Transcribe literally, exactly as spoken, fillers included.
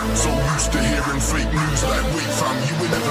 So used to hearing fake news like, wait fam, you in the